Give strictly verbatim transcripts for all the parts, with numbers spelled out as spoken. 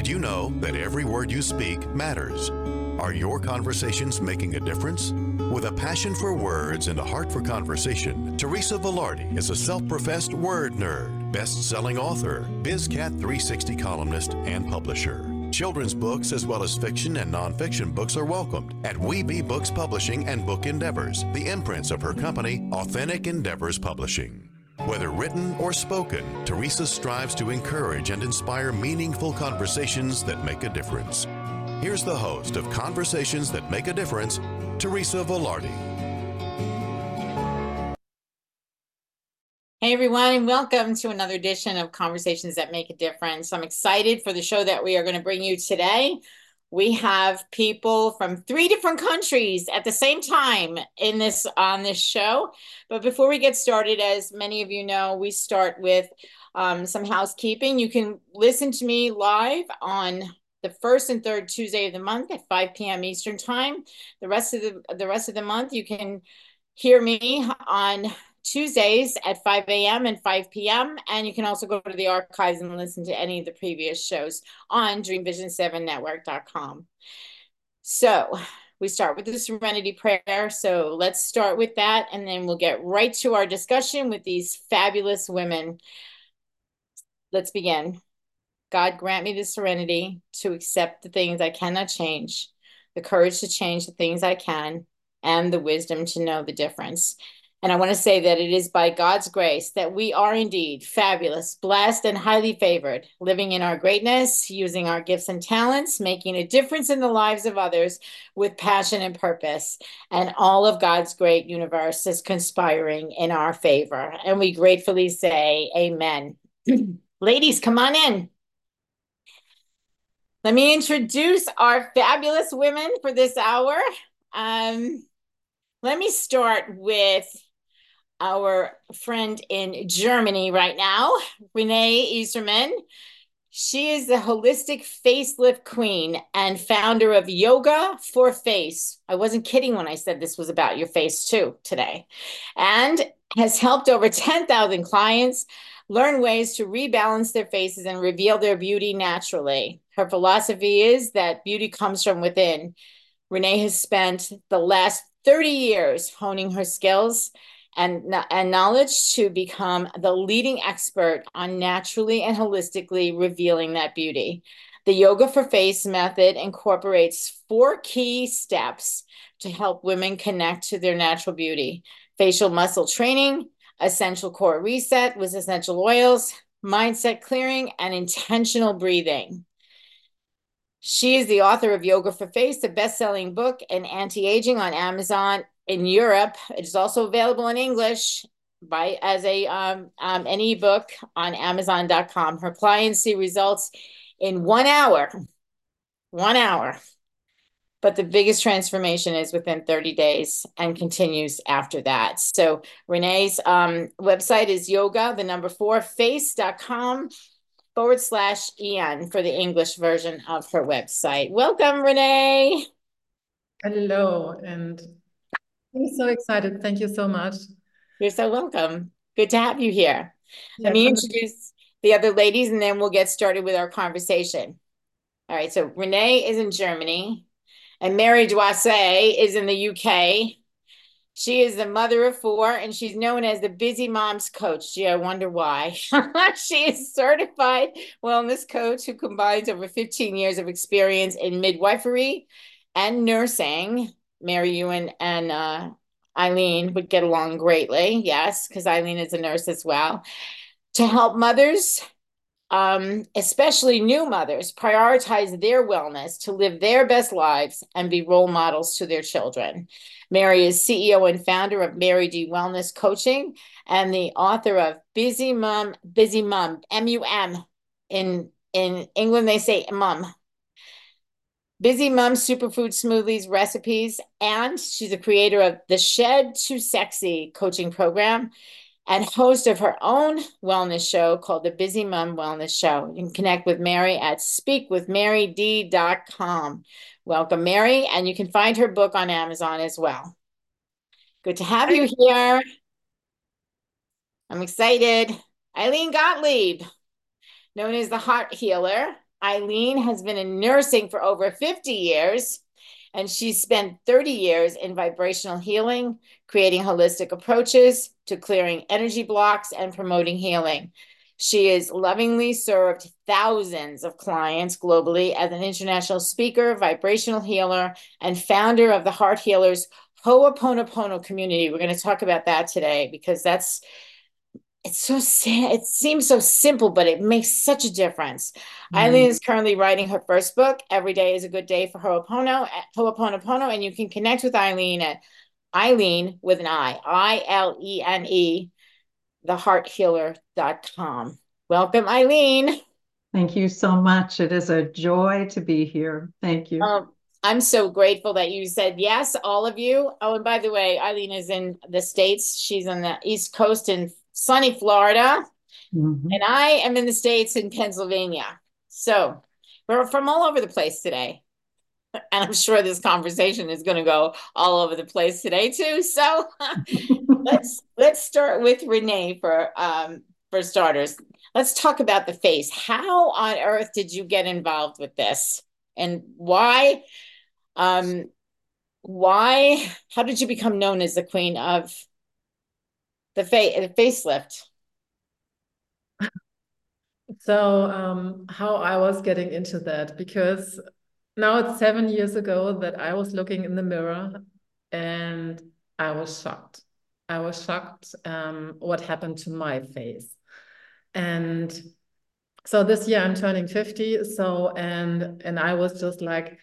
Did you know that every word you speak matters? Are your conversations making a difference? With a passion for words and a heart for conversation, Teresa Velarde is a self-professed word nerd, best-selling author, BizCat three sixty columnist, and publisher. Children's books as well as fiction and nonfiction books are welcomed at Weeby Books Publishing and Book Endeavors, the imprints of her company, Authentic Endeavors Publishing. Whether written or spoken, Teresa strives to encourage and inspire meaningful conversations that make a difference. Here's the host of Conversations That Make a Difference, Teresa Velarde. Hey everyone, and welcome to another edition of Conversations That Make a Difference. I'm excited for the show that we are going to bring you today. We have people from three different countries at the same time in this on this show. But before we get started, as many of you know, we start with um, some housekeeping. You can listen to me live on the first and third Tuesday of the month at five p.m. Eastern Time. The rest of the the rest of the month, you can hear me on Tuesdays at five a.m. and five p.m. And you can also go to the archives and listen to any of the previous shows on dream vision seven network dot com. So we start with the Serenity Prayer. So let's start with that, and then we'll get right to our discussion with these fabulous women. Let's begin. God, grant me the serenity to accept the things I cannot change, the courage to change the things I can, and the wisdom to know the difference. And I want to say that it is by God's grace that we are indeed fabulous, blessed, and highly favored, living in our greatness, using our gifts and talents, making a difference in the lives of others with passion and purpose. And all of God's great universe is conspiring in our favor. And we gratefully say, amen. Ladies, come on in. Let me introduce our fabulous women for this hour. Um, let me start with our friend in Germany right now, Renee Easterman. She is the holistic facelift queen and founder of Yoga for Face. I wasn't kidding when I said this was about your face too today. And has helped over ten thousand clients learn ways to rebalance their faces and reveal their beauty naturally. Her philosophy is that beauty comes from within. Renee has spent the last thirty years honing her skills and, and knowledge to become the leading expert on naturally and holistically revealing that beauty. The Yoga for Face method incorporates four key steps to help women connect to their natural beauty: facial muscle training, essential core reset with essential oils, mindset clearing, and intentional breathing. She is the author of Yoga for Face, the best-selling book in anti-aging on Amazon in Europe. It is also available in English by as a um, um, an ebook on amazon dot com. Her clients see results in one hour, one hour. But the biggest transformation is within thirty days and continues after that. So Renee's um, website is yoga, the number four, face dot com forward slash En for the English version of her website. Welcome, Renee. Hello, and I'm so excited. Thank you so much. You're so welcome. Good to have you here. Yeah, Let me introduce the other ladies, and then we'll get started with our conversation. All right, so Renee is in Germany, and Mary Doisset is in the U K. She is the mother of four, and she's known as the Busy Moms Coach. Gee, I wonder why. She is a certified wellness coach who combines over fifteen years of experience in midwifery and nursing. Mary, you and, and uh, Eileen would get along greatly. Yes, because Eileen is a nurse as well. To help mothers, um, especially new mothers, prioritize their wellness to live their best lives and be role models to their children. Mary is C E O and founder of Mary D Wellness Coaching and the author of Busy Mom, Busy Mom, M U M. In, in England, they say mum. Busy Mom Superfood Smoothies recipes, and she's a creator of the Shed to Sexy coaching program and host of her own wellness show called the Busy Mom Wellness Show. You can connect with Mary at speak with mary d dot com. Welcome, Mary, and you can find her book on Amazon as well. Good to have you here. I'm excited. Eileen Gottlieb, known as the Heart Healer. Eileen has been in nursing for over fifty years, and she's spent thirty years in vibrational healing, creating holistic approaches to clearing energy blocks and promoting healing. She has lovingly served thousands of clients globally as an international speaker, vibrational healer, and founder of the Heart Healers Ho'oponopono community. We're going to talk about that today because that's it's so it seems so simple, but it makes such a difference. Mm-hmm. Eileen is currently writing her first book, Every Day is a Good Day for Ho'opono, Ho'oponopono, and you can connect with Eileen at Eileen with an I, I L E N E, the heart healer dot com. Welcome, Eileen. Thank you so much. It is a joy to be here. Thank you. Um, I'm so grateful that you said yes, all of you. Oh, and by the way, Eileen is in the States. She's on the East Coast in sunny Florida. Mm-hmm. And I am in the States in Pennsylvania. So we're from all over the place today. And I'm sure this conversation is going to go all over the place today too. So let's let's start with Renee for um, for starters. Let's talk about the face. How on earth did you get involved with this, and why? Um, why? How did you become known as the queen of the face the facelift? So um, how I was getting into that, because now it's seven years ago that I was looking in the mirror and I was shocked. I was shocked um, what happened to my face. And so this year I'm turning fifty. So, and, and I was just like,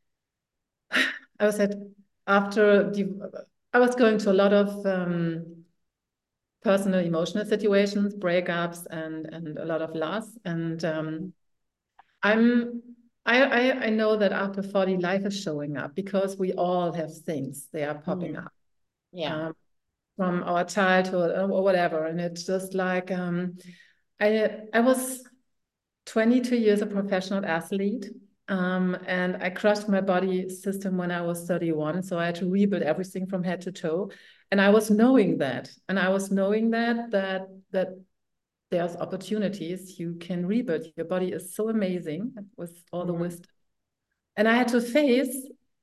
I was at, after, the, I was going to a lot of um, personal emotional situations, breakups, and, and a lot of loss. And um, I'm, I, I, I know that after forty, life is showing up because we all have things, they are popping mm-hmm. up. Yeah. Um, from our childhood or whatever. And it's just like, um, I, I was twenty-two years a professional athlete. Um, and I crushed my body system when I was thirty-one. So I had to rebuild everything from head to toe. And I was knowing that. And I was knowing that, that, that there's opportunities. You can rebuild. Your body is so amazing with all mm-hmm. the wisdom. And I had to face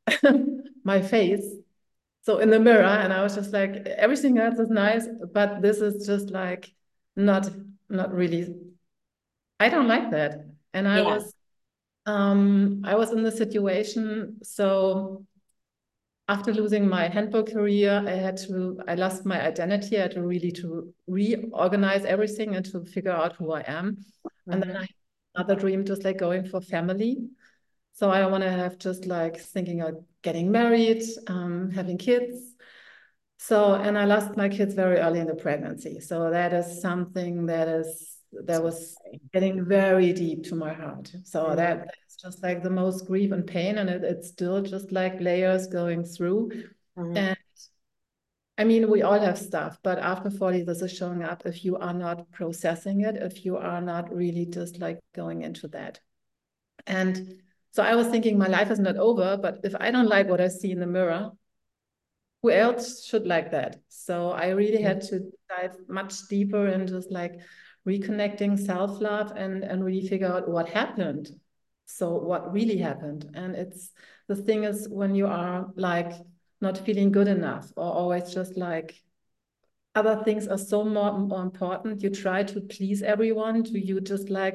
my face. So in the mirror, and I was just like, everything else is nice, but this is just like, not, not really, I don't like that. And I yeah. was, um, I was in the situation. So after losing my handball career, I had to, I lost my identity. I had to really to reorganize everything and to figure out who I am. Mm-hmm. And then I had another dream, just like going for family. So I want to have just like thinking of getting married, um, having kids. So, and I lost my kids very early in the pregnancy. So that is something that is, that was getting very deep to my heart. So mm-hmm. that, that's just like the most grief and pain. And it, it's still just like layers going through. Mm-hmm. And I mean, we all have stuff, but after forty, this is showing up if you are not processing it, if you are not really just like going into that. And so I was thinking my life is not over, but if I don't like what I see in the mirror, who else should like that? So I really had to dive much deeper and just like reconnecting self-love and, and really figure out what happened. So what really happened. And it's, the thing is when you are like not feeling good enough or always just like other things are so more, more important. You try to please everyone. Do you just like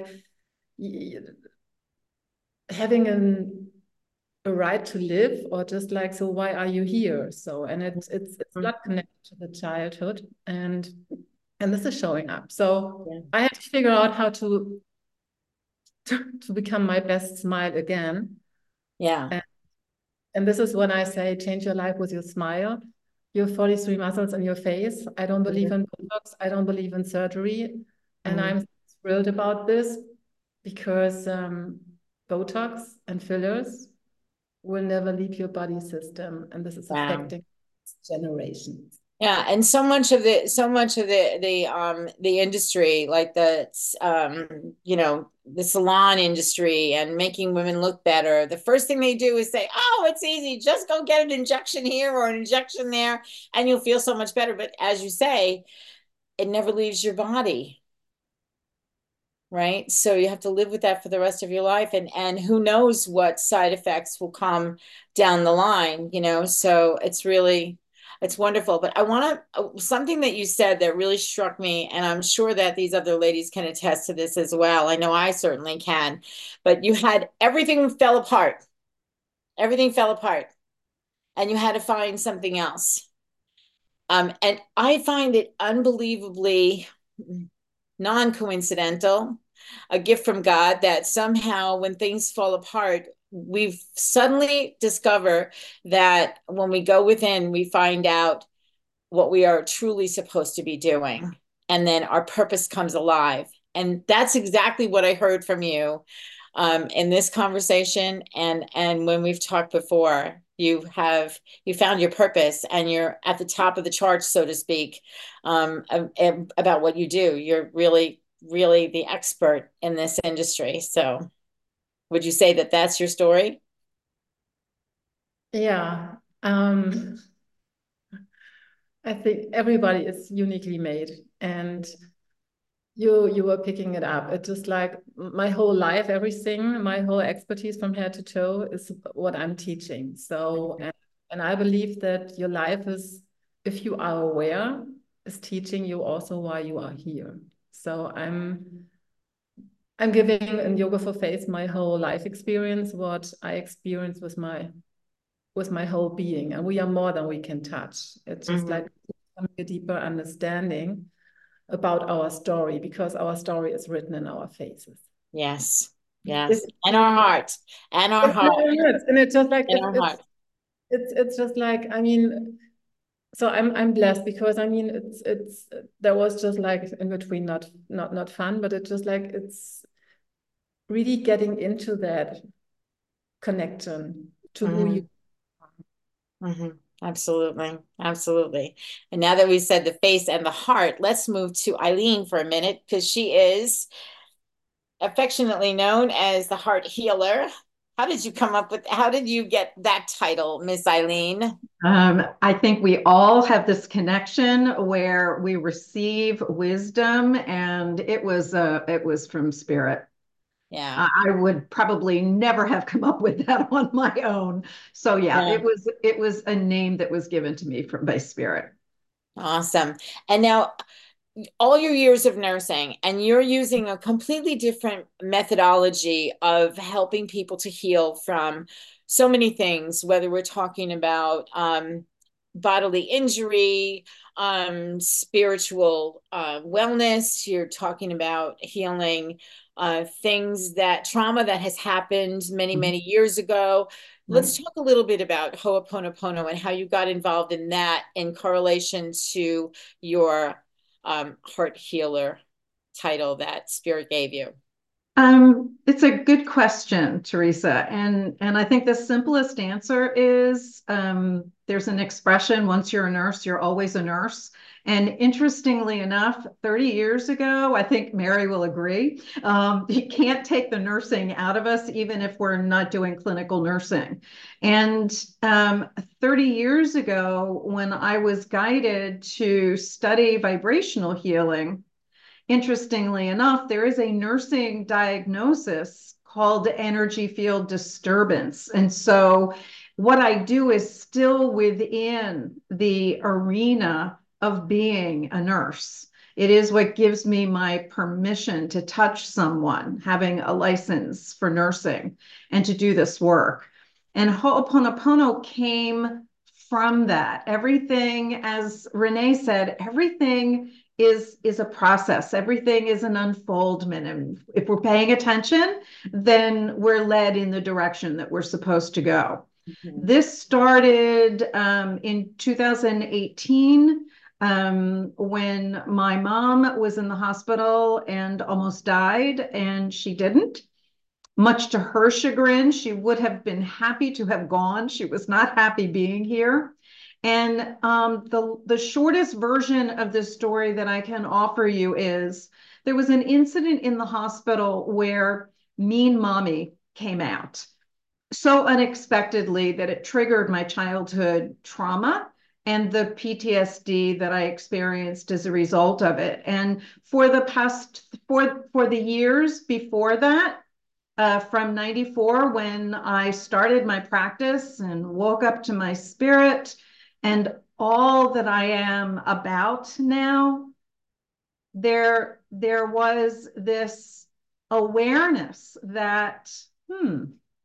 having an, a right to live, or just like, so why are you here? So, and it's it's it's not connected to the childhood, and and this is showing up. So yeah. I had to figure out how to to, to become my best smile again. Yeah. And, and this is when I say change your life with your smile. You have forty-three muscles in your face. I don't believe mm-hmm. in Botox. I don't believe in surgery. And mm-hmm. I'm thrilled about this because um Botox and fillers will never leave your body system, and this is wow. affecting generations. Yeah, and so much of the so much of the the um the industry, like the um you know the salon industry and making women look better, the first thing they do is say, "Oh, it's easy. Just go get an injection here or an injection there, and you'll feel so much better." But as you say, it never leaves your body. right? So you have to live with that for the rest of your life, and and who knows what side effects will come down the line, you know? So it's really it's wonderful. But I want to something that you said that really struck me, and I'm sure that these other ladies can attest to this as well. I know I certainly can. But you had everything fell apart. Everything fell apart, and you had to find something else. Um, and I find it unbelievably non-coincidental, a gift from God that somehow when things fall apart, we suddenly discover that when we go within, we find out what we are truly supposed to be doing. And then our purpose comes alive. And that's exactly what I heard from you um, in this conversation. And, and when we've talked before, you have you found your purpose and you're at the top of the charts, so to speak, um, about what you do. You're really, really the expert in this industry. So would you say that that's your story? Yeah. Um, I think everybody is uniquely made, and you you were picking it up. It's just like my whole life, everything, my whole expertise from head to toe is what I'm teaching. So, and, and I believe that your life is, if you are aware, is teaching you also why you are here. So I'm I'm giving in Yoga for Faith my whole life experience, what I experienced with my with my whole being, and we are more than we can touch. It's just Mm-hmm. like a deeper understanding about our story, because our story is written in our faces. Yes, It's, yes, and our heart, and our it's heart, and it's just like and it's our it's heart. it's it's just like, I mean, so I'm I'm blessed because I mean it's it's there was just like in between not not not fun, but it's just like it's really getting into that connection to who Mm-hmm. you are. Mm-hmm. Absolutely. Absolutely. And now that we said the face and the heart, let's move to Eileen for a minute because she is affectionately known as the heart healer. How did you come up with, how did you get that title, Miss Eileen? Um, I think we all have this connection where we receive wisdom, and it was uh, it was from spirit. Yeah. I would probably never have come up with that on my own. So yeah, Yeah. it was it was a name that was given to me from by spirit. Awesome. And now all your years of nursing, and you're using a completely different methodology of helping people to heal from so many things, whether we're talking about um, bodily injury, um, spiritual uh, wellness, you're talking about healing uh, things that trauma that has happened many, many years ago. Right. Let's talk a little bit about Ho'oponopono and how you got involved in that in correlation to your um, heart healer title that Spirit gave you? Um, it's a good question, Teresa. And and I think the simplest answer is um, there's an expression, once you're a nurse, you're always a nurse. And interestingly enough, thirty years ago, I think Mary will agree, um, you can't take the nursing out of us, even if we're not doing clinical nursing. And um, thirty years ago, when I was guided to study vibrational healing, interestingly enough, there is a nursing diagnosis called energy field disturbance. And so what I do is still within the arena of being a nurse. It is what gives me my permission to touch someone, having a license for nursing and to do this work. And Ho'oponopono came from that. Everything, as Renee said, everything is is a process. Everything is an unfoldment, and if we're paying attention, then we're led in the direction that we're supposed to go. Mm-hmm. This started um, in two thousand eighteen um, when my mom was in the hospital and almost died, and she didn't. Much to her chagrin, she would have been happy to have gone. She was not happy being here. And um, the, the shortest version of this story that I can offer you is there was an incident in the hospital where Mean Mommy came out so unexpectedly that it triggered my childhood trauma and the P T S D that I experienced as a result of it. And for the past, for, for the years before that, uh, from ninety-four, when I started my practice and woke up to my spirit and all that I am about now, there, there was this awareness that, hmm,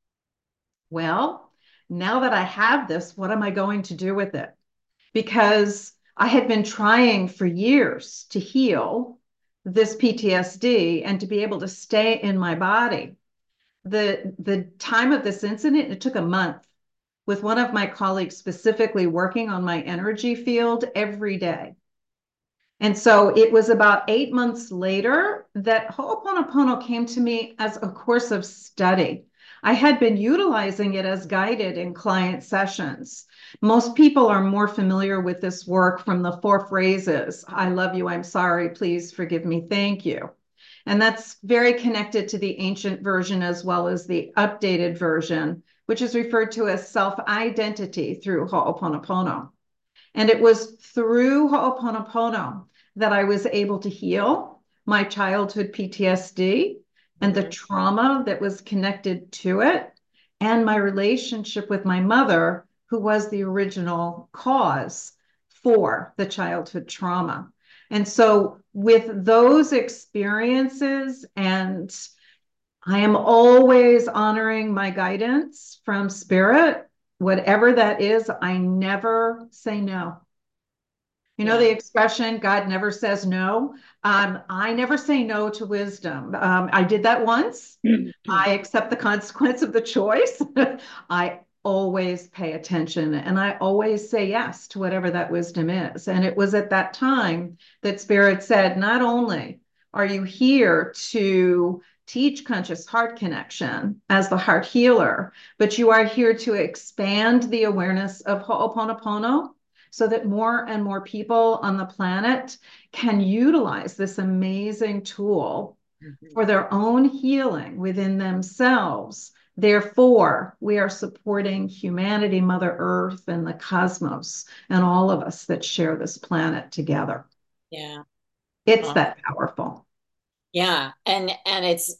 well, now that I have this, what am I going to do with it? Because I had been trying for years to heal this P T S D and to be able to stay in my body. The, the time of this incident, it took a month with one of my colleagues specifically working on my energy field every day. And so it was about eight months later that Ho'oponopono came to me as a course of study. I had been utilizing it as guided in client sessions. Most people are more familiar with this work from the four phrases: I love you, I'm sorry, please forgive me, thank you. And that's very connected to the ancient version as well as the updated version, which is referred to as self-identity through Ho'oponopono. And it was through Ho'oponopono that I was able to heal my childhood P T S D and the trauma that was connected to it, and my relationship with my mother, who was the original cause for the childhood trauma. And so with those experiences, and I am always honoring my guidance from spirit, whatever that is, I never say no. You know, yeah. The expression, God never says no. Um, I never say no to wisdom. Um, I did that once. I accept the consequence of the choice. I always pay attention, and I always say yes to whatever that wisdom is. And it was at that time that Spirit said, not only are you here to teach conscious heart connection as the heart healer, but you are here to expand the awareness of Ho'oponopono so that more and more people on the planet can utilize this amazing tool mm-hmm. for their own healing within themselves. Therefore, we are supporting humanity, Mother Earth, and the cosmos, and all of us that share this planet together. Yeah. It's awesome. That powerful. Yeah. And, and it's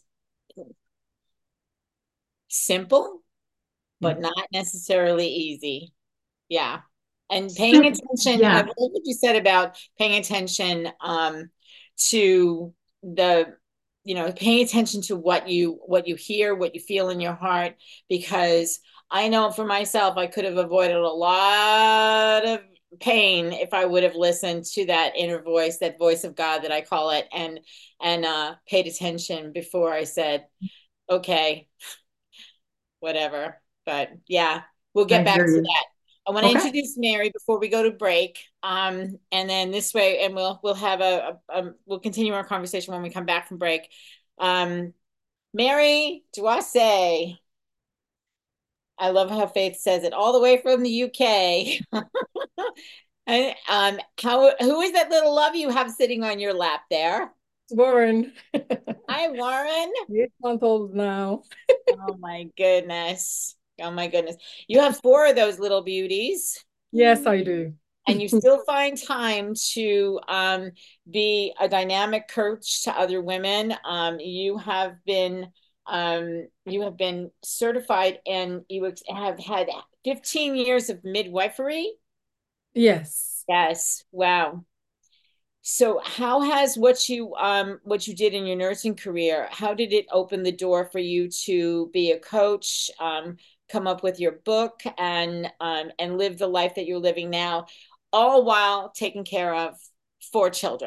simple, but mm-hmm. not necessarily easy. Yeah. And paying attention, yeah. I love what you said about paying attention um, to the, you know, paying attention to what you, what you hear, what you feel in your heart, because I know for myself, I could have avoided a lot of pain if I would have listened to that inner voice, that voice of God that I call it, and, and uh, paid attention before I said, okay, whatever. But yeah, we'll get I back to you. that. I want to okay. introduce Mary before we go to break, um, and then this way, and we'll we'll have a, a, a we'll continue our conversation when we come back from break. Um, Mary Duasse, I love how Faith says it, all the way from the U K. And um, how who is that little love you have sitting on your lap there? Warren. Hi, Warren. Eight months old now. Oh my goodness. Oh my goodness. You have four of those little beauties. Yes, I do. And you still find time to um, be a dynamic coach to other women. Um, you have been um, you have been certified, and you have had fifteen years of midwifery. Yes. Yes. Wow. So how has what you um what you did in your nursing career, how did it open the door for you to be a coach, um, come up with your book, and um, and live the life that you're living now, all while taking care of four children?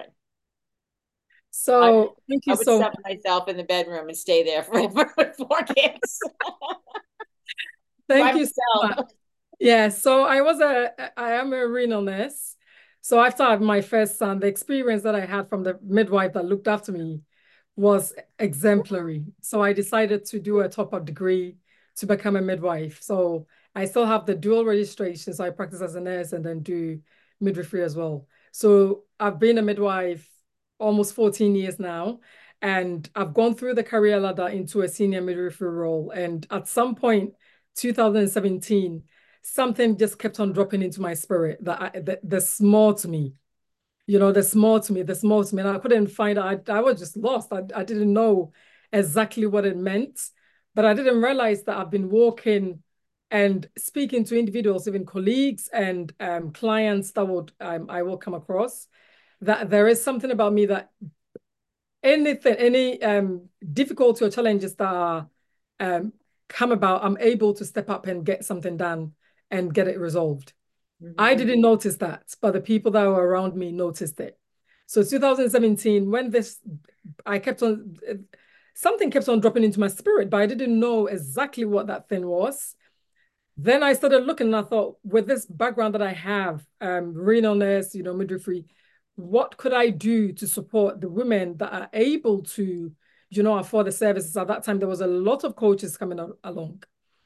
So I, thank you I would so stuff myself in the bedroom and stay there forever with four kids. Thank you so much. Yeah, so I was a I am a renal nurse. So after I had my first son, the experience that I had from the midwife that looked after me was exemplary. So I decided to do a top-up degree to become a midwife. So I still have the dual registration. So I practice as a nurse and then do midwifery as well. So I've been a midwife almost fourteen years now, and I've gone through the career ladder into a senior midwifery role. And at some point, two thousand seventeen, something just kept on dropping into my spirit that I, the, the small to me, you know, the small to me, the small to me. And I couldn't find out. I, I was just lost. I, I didn't know exactly what it meant, but I didn't realize that I've been walking and speaking to individuals, even colleagues and um, clients that would um, I will come across, that there is something about me that anything, any um, difficulty or challenges that are, um, come about, I'm able to step up and get something done and get it resolved. Mm-hmm. I didn't notice that, but the people that were around me noticed it. So two thousand seventeen, when this, I kept on, something kept on dropping into my spirit, but I didn't know exactly what that thing was. Then I started looking and I thought, with this background that I have, um, renalness, you know, midwifery, what could I do to support the women that are able to, you know, afford the services? At that time, there was a lot of coaches coming along.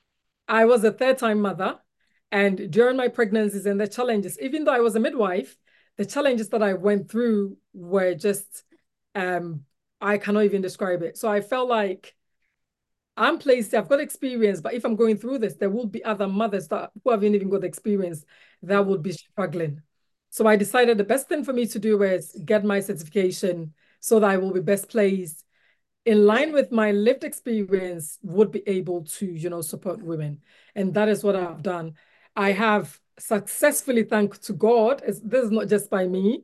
I was a third-time mother, and during my pregnancies and the challenges, even though I was a midwife, the challenges that I went through were just, um, I cannot even describe it. So I felt like I'm placed, I've got experience, but if I'm going through this, there will be other mothers that who haven't even got the experience that would be struggling. So I decided the best thing for me to do is get my certification so that I will be best placed in line with my lived experience, would be able to, you know, support women. And that is what I've done. I have successfully, thanks to God, this is not just by me.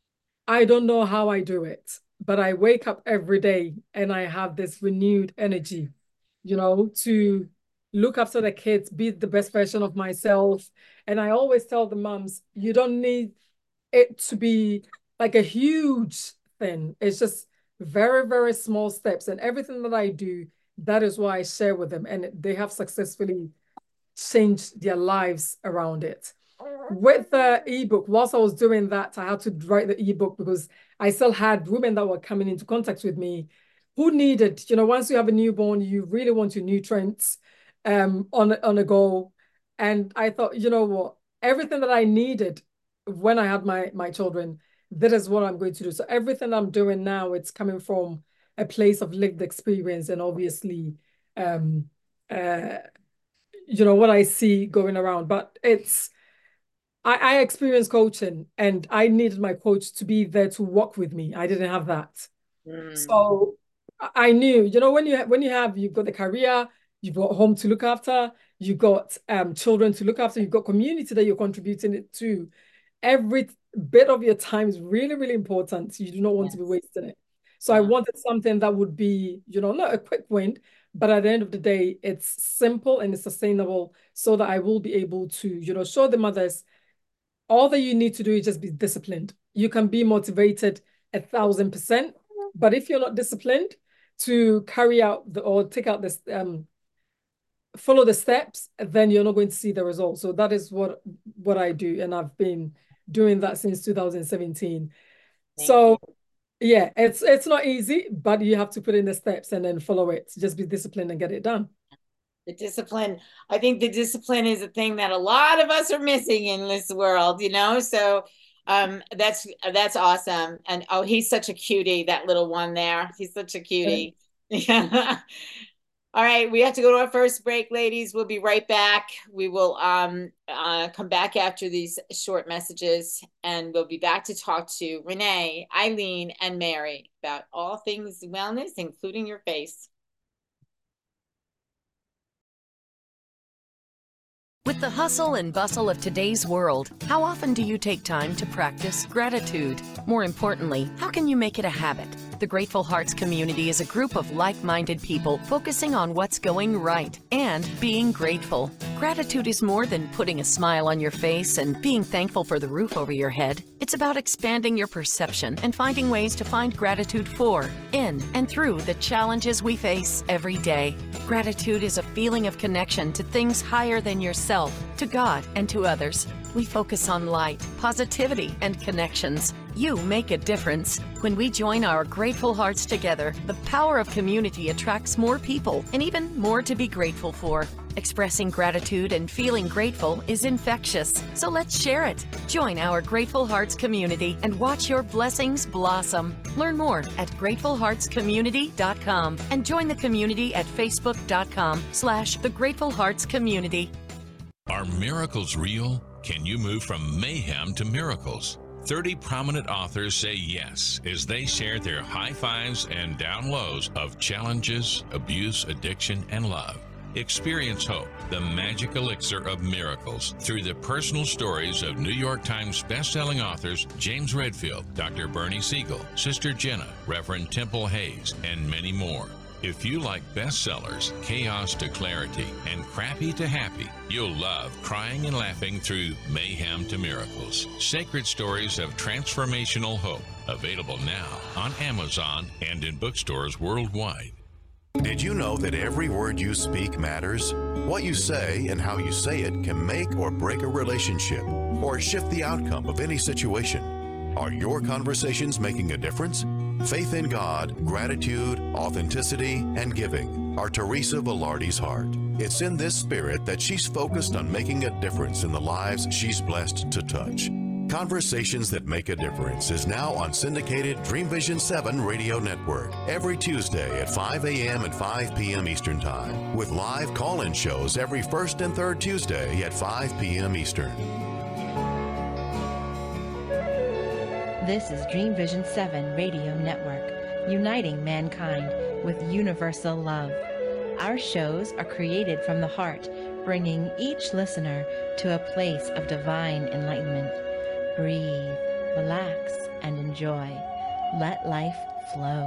I don't know how I do it, but I wake up every day and I have this renewed energy, you know, to look after the kids, be the best version of myself. And I always tell the moms, you don't need it to be like a huge thing. It's just very, very small steps. And everything that I do, that is why I share with them. And they have successfully changed their lives around it. With the ebook, whilst I was doing that, I had to write the ebook because I still had women that were coming into contact with me who needed, you know, once you have a newborn, you really want your nutrients um, on, on a go. And I thought, you know what, everything that I needed when I had my, my children, that is what I'm going to do. So everything I'm doing now, it's coming from a place of lived experience and obviously, um, uh, you know, what I see going around. But it's, I, I experienced coaching and I needed my coach to be there to walk with me. I didn't have that. Mm. So I knew, you know, when you when you have, you've got the career, you've got home to look after, you've got um, children to look after, you've got community that you're contributing it to. Every bit of your time is really, really important. You do not want yes. to be wasting it. So yeah. I wanted something that would be, you know, not a quick win, but at the end of the day, it's simple and it's sustainable so that I will be able to, you know, show the mothers all that you need to do is just be disciplined. You can be motivated a thousand percent, but if you're not disciplined to carry out the, or take out this, um, follow the steps, then you're not going to see the results. So that is what, what I do. And I've been doing that since two thousand seventeen. Thank so you. Yeah, it's, it's not easy, but you have to put in the steps and then follow it. Just be disciplined and get it done. The discipline, I think the discipline is a thing that a lot of us are missing in this world, you know? So um, that's that's awesome. And oh, he's such a cutie, that little one there. He's such a cutie. Yeah. All right, we have to go to our first break, ladies. We'll be right back. We will um, uh, come back after these short messages, and we'll be back to talk to Renee, Eileen, and Mary about all things wellness, including your face. With the hustle and bustle of today's world, how often do you take time to practice gratitude? More importantly, how can you make it a habit? The Grateful Hearts community is a group of like-minded people focusing on what's going right and being grateful. Gratitude is more than putting a smile on your face and being thankful for the roof over your head. It's about expanding your perception and finding ways to find gratitude for, in, and through the challenges we face every day. Gratitude is a feeling of connection to things higher than yourself, to God, and to others. We focus on light, positivity, and connections. You make a difference. When we join our grateful hearts together, the power of community attracts more people and even more to be grateful for. Expressing gratitude and feeling grateful is infectious, so let's share it. Join our Grateful Hearts community and watch your blessings blossom. Learn more at grateful hearts community dot com and join the community at facebook dot com slash the Grateful Hearts Community. Are miracles real? Can you move from mayhem to miracles? thirty prominent authors say yes as they share their high fives and down lows of challenges, abuse, addiction, and love. Experience hope, the magic elixir of miracles, through the personal stories of New York Times bestselling authors James Redfield, Doctor Bernie Siegel, Sister Jenna, Reverend Temple Hayes, and many more. If you like bestsellers, chaos to clarity, and crappy to happy, you'll love crying and laughing through Mayhem to Miracles. Sacred Stories of Transformational Hope. Available now on Amazon and in bookstores worldwide. Did you know that every word you speak matters? What you say and how you say it can make or break a relationship or shift the outcome of any situation. Are your conversations making a difference? Faith in God, gratitude, authenticity, and giving are Teresa Velarde's heart. It's in this spirit that she's focused on making a difference in the lives she's blessed to touch. Conversations That Make a Difference is now on syndicated Dream Vision seven radio network every Tuesday at five a.m. and five p.m. Eastern Time, with live call-in shows every first and third Tuesday at five p.m. Eastern. This is Dream Vision seven Radio Network, uniting mankind with universal love. Our shows are created from the heart, bringing each listener to a place of divine enlightenment. Breathe, relax, and enjoy. Let life flow.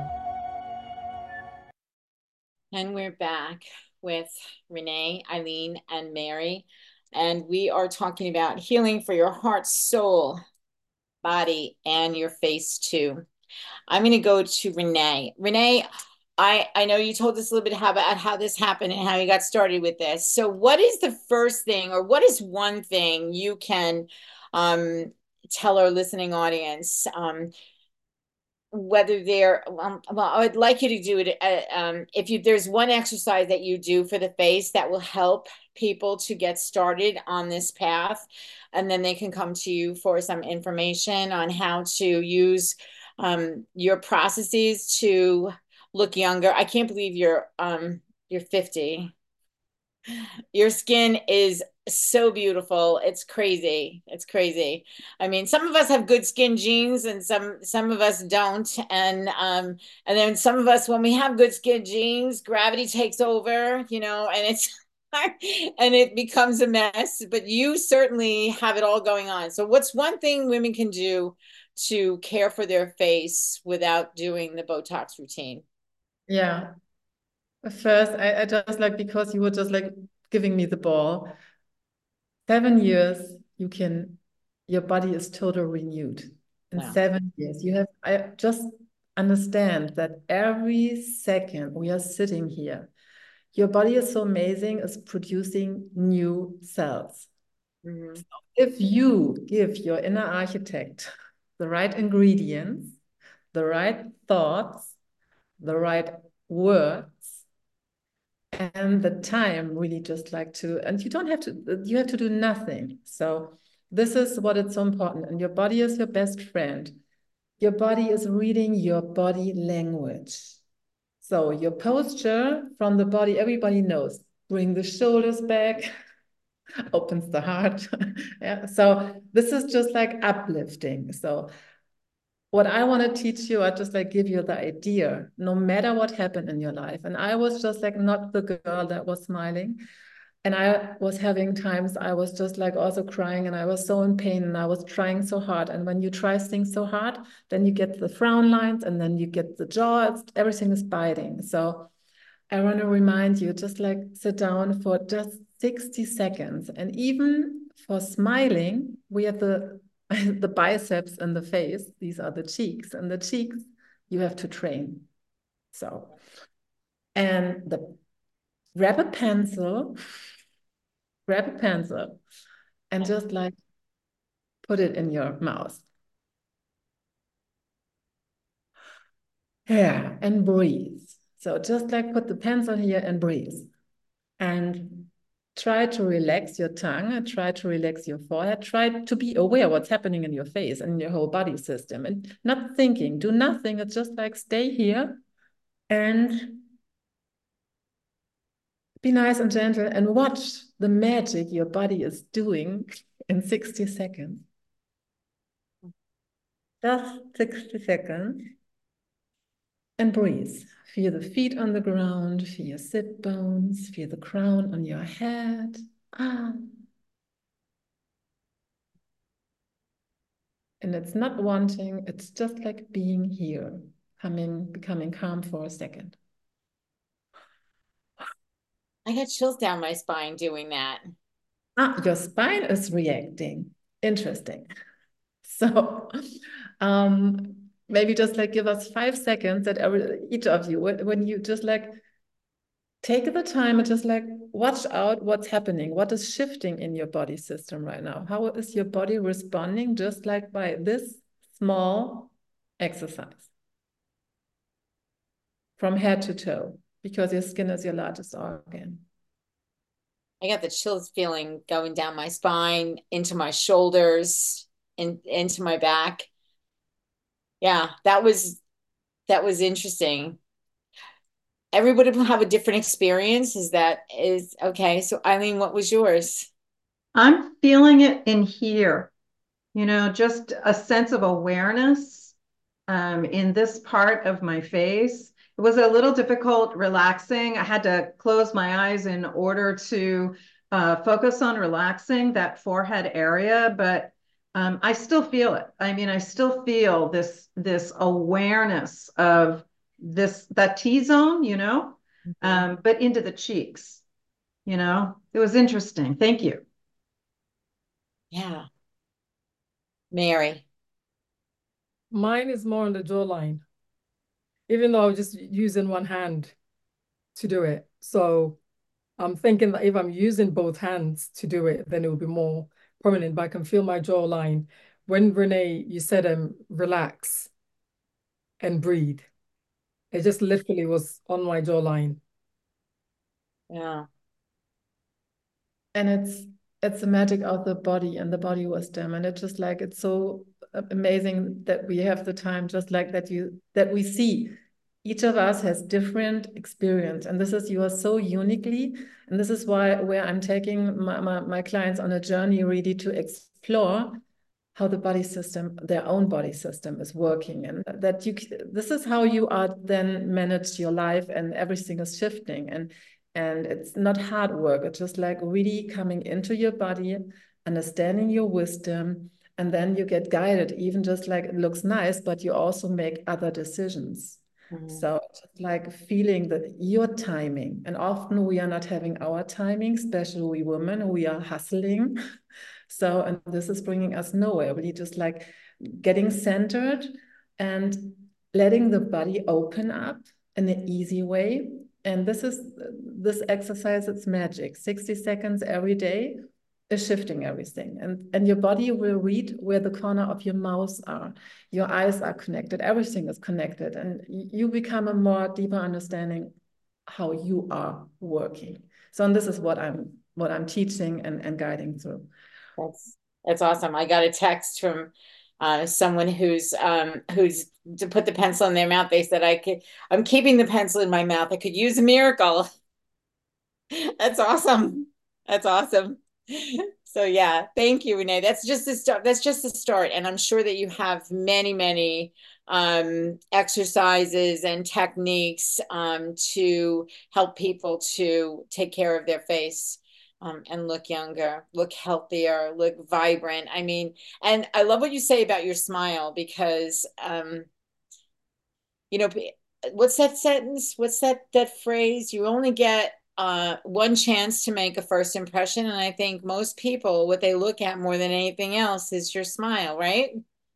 And we're back with Renee, Eileen, and Mary. And we are talking about healing for your heart, soul, body, and your face too. I'm going to go to Renee. Renee, I, I know you told us a little bit how, about how this happened and how you got started with this. So what is the first thing, or what is one thing you can um, tell our listening audience, um, whether they're, um, well, I would like you to do it. Uh, um, if you, there's one exercise that you do for the face that will help people to get started on this path, and then they can come to you for some information on how to use um, your processes to look younger. I can't believe you're um, you're fifty. Your skin is so beautiful. It's crazy. It's crazy. I mean, some of us have good skin genes and some some of us don't. And um, and then some of us, when we have good skin genes, gravity takes over, you know, and it's and it becomes a mess. But you certainly have it all going on. So what's one thing women can do to care for their face without doing the Botox routine? Yeah. First, I, I just like, because you were just like giving me the ball. Seven years, you can, your body is totally renewed. In wow. seven years, you have, I just understand that every second we are sitting here, your body is so amazing, it's producing new cells. Mm-hmm. So if you give your inner architect the right ingredients, the right thoughts, the right words, and the time really just like to, and you don't have to, you have to do nothing. So this is what it's so important. And your body is your best friend. Your body is reading your body language. So your posture from the body, everybody knows, bring the shoulders back, opens the heart. Yeah. So this is just like uplifting. So what I want to teach you, I just like give you the idea, no matter what happened in your life. And I was just like not the girl that was smiling. And I was having times I was just like also crying, and I was so in pain, and I was trying so hard. And when you try things so hard, then you get the frown lines, and then you get the jaw, it's, everything is biting. So I want to remind you, just like sit down for just sixty seconds. And even for smiling, we have the the biceps and the face, these are the cheeks, and the cheeks you have to train. So, and the grab a pencil, grab a pencil, and just like put it in your mouth. Yeah, and breathe. So just like put the pencil here and breathe. And try to relax your tongue, and try to relax your forehead, try to be aware what's happening in your face and your whole body system, and not thinking, do nothing. It's just like stay here and be nice and gentle and watch the magic your body is doing in sixty seconds. Just sixty seconds. And breathe. Feel the feet on the ground, feel your sit bones, feel the crown on your head. Ah. And it's not wanting, it's just like being here, coming, becoming calm for a second. I got chills down my spine doing that. Ah, your spine is reacting. Interesting. So um, maybe just like give us five seconds that every, each of you, when, when you just like take the time and just like watch out what's happening, what is shifting in your body system right now. How is your body responding just like by this small exercise from head to toe, because your skin is your largest organ. I got the chills feeling going down my spine, into my shoulders, and into my back. Yeah, that was that was interesting. Everybody will have a different experience. Is that is okay? So Eileen, what was yours? I'm feeling it in here, you know, just a sense of awareness um, in this part of my face. It was a little difficult relaxing. I had to close my eyes in order to uh, focus on relaxing that forehead area, but um, I still feel it. I mean, I still feel this, this awareness of this, that T-zone, you know, mm-hmm. um, but into the cheeks, you know. It was interesting. Thank you. Yeah. Mary. Mine is more on the jawline, even though I was just using one hand to do it. So I'm thinking that if I'm using both hands to do it, then it will be more prominent, but I can feel my jawline. When Renee, you said um, relax and breathe, it just literally was on my jawline. Yeah. And it's it's the magic of the body and the body wisdom. And it's just like, it's so amazing that we have the time, just like that you that we see each of us has different experience, and this is, you are so uniquely, and this is why where I'm taking my, my, my clients on a journey really to explore how the body system, their own body system is working, and that you, this is how you are then manage your life, and everything is shifting, and and it's not hard work. It's just like really coming into your body, understanding your wisdom, and then you get guided, even just like it looks nice, but you also make other decisions. Mm-hmm. So just like feeling that your timing, and often we are not having our timing, especially we women, we are hustling. So, and this is bringing us nowhere. Really just like getting centered and letting the body open up in an easy way. And this is, this exercise, it's magic. sixty seconds every day is shifting everything. And, and your body will read where the corner of your mouth are. Your eyes are connected. Everything is connected. And you become a more deeper understanding how you are working. So, and this is what I'm, what I'm teaching and, and guiding through. That's, that's awesome. I got a text from uh, someone who's, um, who's to put the pencil in their mouth. They said, I could, I'm keeping the pencil in my mouth. I could use a miracle. That's awesome. That's awesome. So yeah, thank you, Renee. That's just the start. That's just the start. And I'm sure that you have many, many um, exercises and techniques um, to help people to take care of their face um, and look younger, look healthier, look vibrant. I mean, and I love what you say about your smile, because, um, you know, what's that sentence? What's that, that phrase? You only get Uh, one chance to make a first impression. And I think most people, what they look at more than anything else is your smile, right?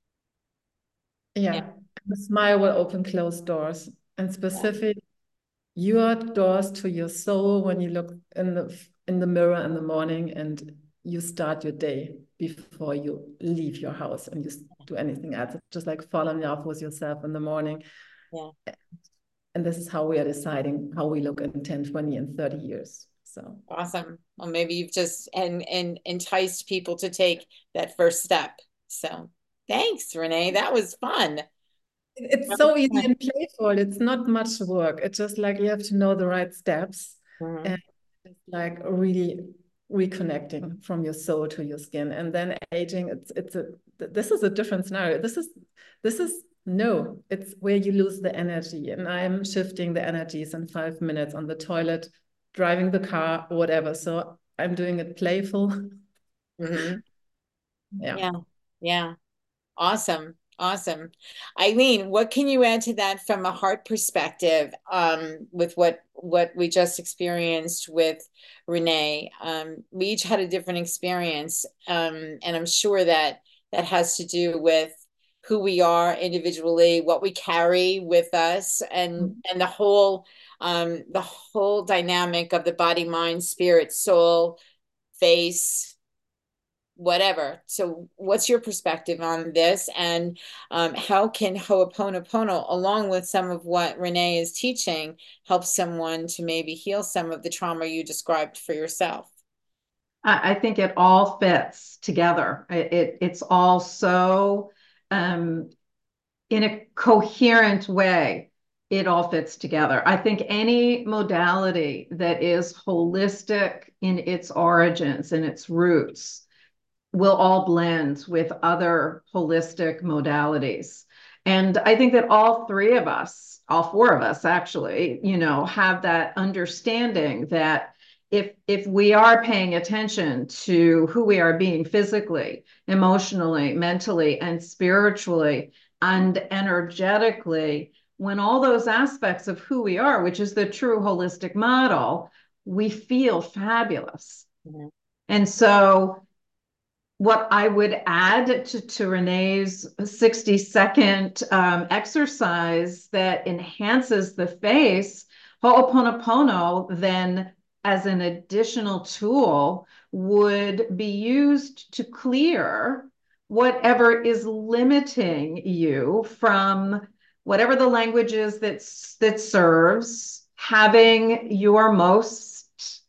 Yeah. yeah. The smile will open closed doors, and specific yeah. your doors to your soul when you look in the in the mirror in the morning and you start your day before you leave your house and you do anything else. It's just like fall in love with yourself in the morning. Yeah. And this is how we are deciding how we look in ten, twenty, and thirty years. So awesome. Well, maybe you've just and and enticed people to take that first step. So thanks, Renee. That was fun. It's that so easy fun. And playful. It's not much work. It's just like you have to know the right steps. Mm-hmm. And It's like really reconnecting from your soul to your skin. And then aging, it's it's a this is a different scenario. This is this is no, it's where you lose the energy. And I'm shifting the energies in five minutes on the toilet, driving the car, or whatever. So I'm doing it playful. Mm-hmm. Yeah. Yeah. Yeah. Awesome. Awesome. Eileen, what can you add to that from a heart perspective, um, with what what we just experienced with Renee? Um, we each had a different experience, um, and I'm sure that that has to do with who we are individually, what we carry with us, and and the whole um, the whole dynamic of the body, mind, spirit, soul, face, whatever. So what's your perspective on this, and um, how can Ho'oponopono, along with some of what Renee is teaching, help someone to maybe heal some of the trauma you described for yourself? I, I think it all fits together. It, it it's all so um, in a coherent way. It all fits together. I think any modality that is holistic in its origins and its roots will all blend with other holistic modalities. And I think that all three of us, all four of us actually, you know, have that understanding that if if we are paying attention to who we are being physically, emotionally, mentally, and spiritually, and energetically, when all those aspects of who we are, which is the true holistic model, we feel fabulous. Mm-hmm. And so what I would add to, to Renee's sixty second um, exercise that enhances the face, Ho'oponopono then as an additional tool would be used to clear whatever is limiting you from whatever the language is that, that serves having your most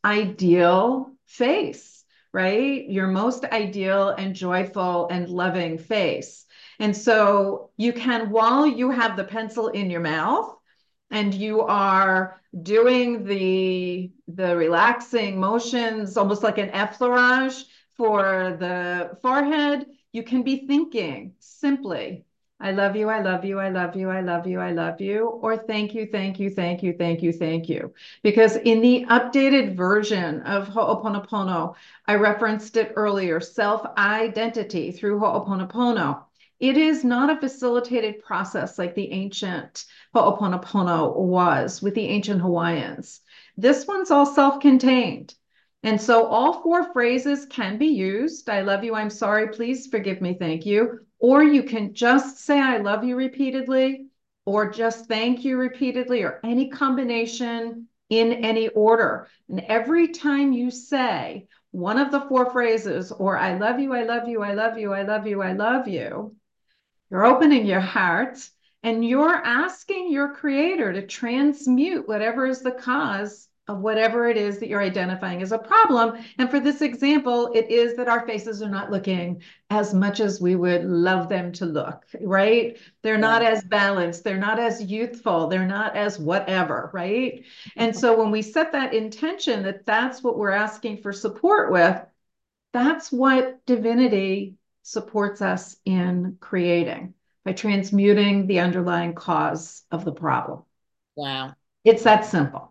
ideal face. Right? Your most ideal and joyful and loving face. And so you can, while you have the pencil in your mouth and you are doing the, the relaxing motions, almost like an effleurage for the forehead, you can be thinking simply, I love you, I love you, I love you, I love you, I love you, or thank you, thank you, thank you, thank you, thank you. Because in the updated version of Ho'oponopono, I referenced it earlier, self-identity through Ho'oponopono. It is not a facilitated process like the ancient Ho'oponopono was with the ancient Hawaiians. This one's all self-contained. And so all four phrases can be used. I love you, I'm sorry, please forgive me, thank you. Or you can just say I love you repeatedly, or just thank you repeatedly, or any combination in any order. And every time you say one of the four phrases, or I love you, I love you, I love you, I love you, I love you, you're opening your heart and you're asking your creator to transmute whatever is the cause of whatever it is that you're identifying as a problem. And for this example, it is that our faces are not looking as much as we would love them to look, right? They're not yeah. as balanced. They're not as youthful. They're not as whatever, right? And so when we set that intention that that's what we're asking for support with, that's what divinity supports us in creating, by transmuting the underlying cause of the problem. Wow. It's that simple.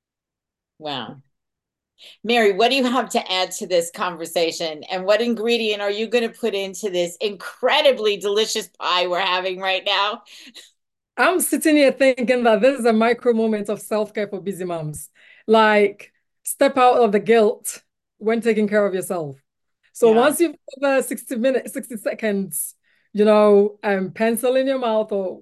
Wow. Mary, what do you have to add to this conversation? And what ingredient are you going to put into this incredibly delicious pie we're having right now? I'm sitting here thinking that this is a micro moment of self-care for busy moms. Like, step out of the guilt when taking care of yourself. So yeah. Once you've got the sixty minutes, sixty seconds, you know, um, pencil in your mouth, or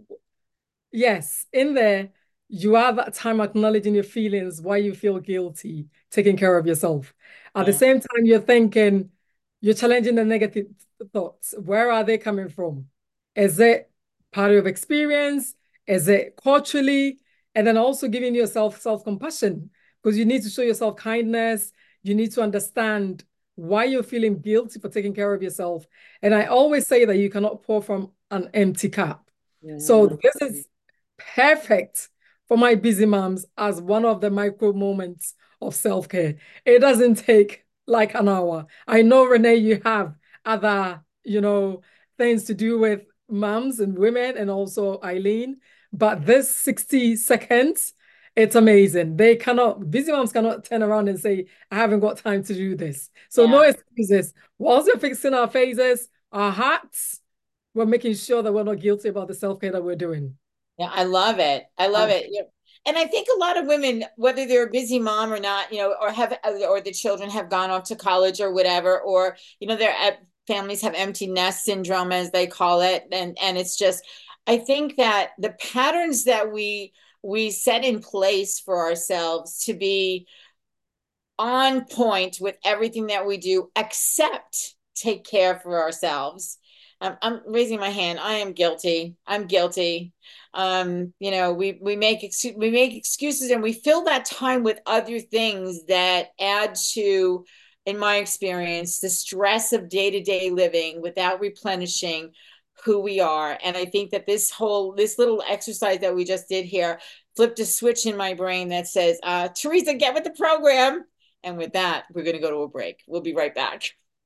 yes, in there, you have that time acknowledging your feelings, why you feel guilty, taking care of yourself. At yeah. the same time, you're thinking, you're challenging the negative thoughts. Where are they coming from? Is it part of experience? Is it culturally? And then also giving yourself self-compassion, because you need to show yourself kindness. You need to understand why you're feeling guilty for taking care of yourself. And I always say that you cannot pour from an empty cup. Mm-hmm. So this is perfect for my busy moms as one of the micro moments of self-care. It doesn't take like an hour. I know, Renee, you have other, you know, things to do with moms and women, and also Eileen, but this sixty seconds, it's amazing. They cannot, busy moms cannot turn around and say, I haven't got time to do this. So yeah. No excuses. Whilst we're fixing our faces, our hearts, we're making sure that we're not guilty about the self-care that we're doing. Yeah, I love it. I love it. Yeah. And I think a lot of women, whether they're a busy mom or not, you know, or have, or the children have gone off to college or whatever, or, you know, they're at, families have empty nest syndrome, as they call it. And, and it's just, I think that the patterns that we, we set in place for ourselves to be on point with everything that we do, except take care for ourselves. Um, I'm raising my hand. I am guilty. I'm guilty. Um, you know, we we make ex we make excuses, and we fill that time with other things that add to, in my experience, the stress of day-to-day living without replenishing who we are. And I think that this whole this little exercise that we just did here flipped a switch in my brain that says, uh, Teresa, get with the program. And with that, we're going to go to a break. We'll be right back.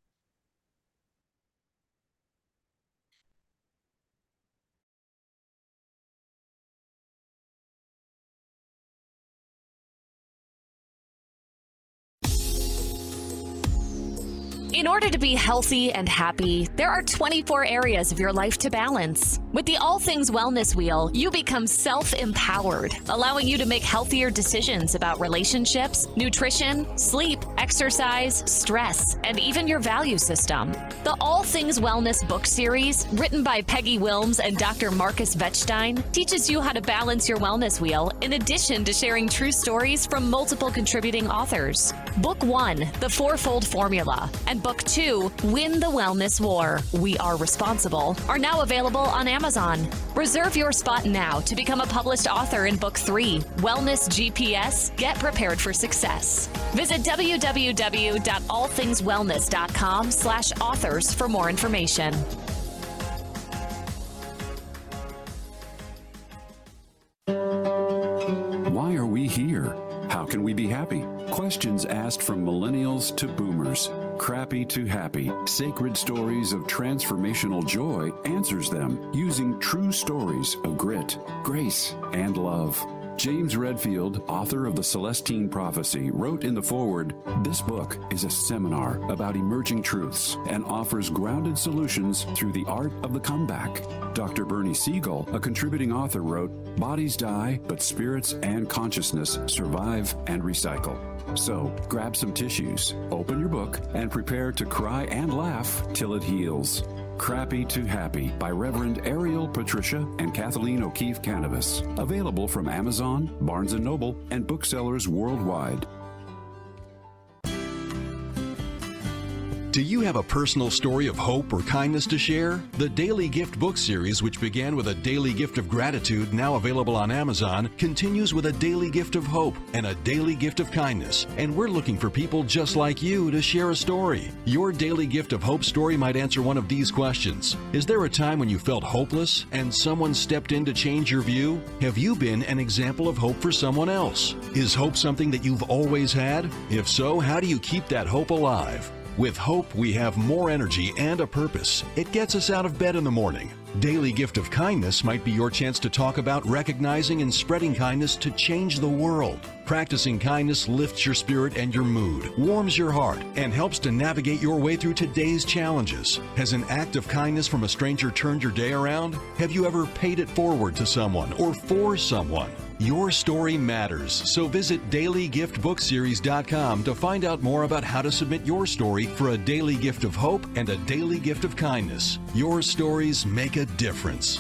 In order to be healthy and happy, there are twenty-four areas of your life to balance. With the All Things Wellness Wheel, you become self-empowered, allowing you to make healthier decisions about relationships, nutrition, sleep, exercise, stress, and even your value system. The All Things Wellness book series, written by Peggy Wilms and Doctor Marcus Wettstein, teaches you how to balance your wellness wheel, in addition to sharing true stories from multiple contributing authors. Book one, The Fourfold Formula, and Book two, Win the Wellness War, We Are Responsible, are now available on Amazon. Reserve your spot now to become a published author in Book three, Wellness G P S, Get Prepared for Success. Visit w w w dot all things wellness dot com slash authors for more information. Why are we here? How can we be happy? Questions asked from millennials to boomers. Crappy to Happy, Sacred Stories of Transformational Joy answers them using true stories of grit, grace, and love. James Redfield, author of The Celestine Prophecy, wrote in the foreword, "This book is a seminar about emerging truths and offers grounded solutions through the art of the comeback." Doctor Bernie Siegel, a contributing author, wrote, "Bodies die, but spirits and consciousness survive and recycle." So, grab some tissues, open your book, and prepare to cry and laugh till it heals. Crappy to Happy by Reverend Ariel Patricia and Kathleen O'Keefe Cannabis. Available from Amazon, Barnes and Noble, and booksellers worldwide. Do you have a personal story of hope or kindness to share? The Daily Gift book series, which began with a daily gift of gratitude, now available on Amazon, continues with a daily gift of hope and a daily gift of kindness. And we're looking for people just like you to share a story. Your daily gift of hope story might answer one of these questions. Is there a time when you felt hopeless and someone stepped in to change your view? Have you been an example of hope for someone else? Is hope something that you've always had? If so, how do you keep that hope alive? With hope, we have more energy and a purpose. It gets us out of bed in the morning. Daily Gift of Kindness might be your chance to talk about recognizing and spreading kindness to change the world. Practicing kindness lifts your spirit and your mood, warms your heart, and helps to navigate your way through today's challenges. Has an act of kindness from a stranger turned your day around? Have you ever paid it forward to someone or for someone? Your story matters, so visit daily gift book series dot com to find out more about how to submit your story for a daily gift of hope and a daily gift of kindness. Your stories make a difference.